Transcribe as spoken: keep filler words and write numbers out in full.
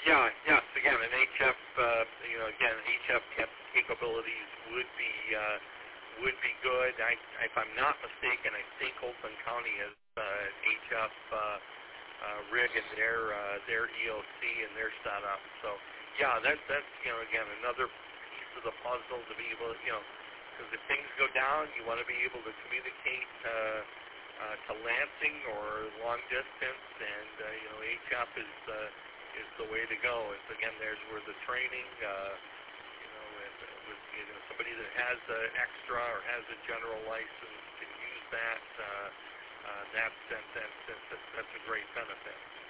Yeah, yes. Again, an H F, uh, you know, again, H F cap- capabilities would be uh, would be good. I, if I'm not mistaken, I think Oakland County has uh, H F uh, uh, rig in their uh, their E O C and their setup. So, yeah, that that's you know, again, another piece of the puzzle to be able, you know, because if things go down, you want to be able to communicate uh, uh, to Lansing or long distance, and uh, you know, H F is. Uh, is the way to go. And again, there's where the training, uh, you know, and uh, with you know somebody that has an extra or has a general license can use that. Uh, uh, that's that, that, that, that, that's a great benefit.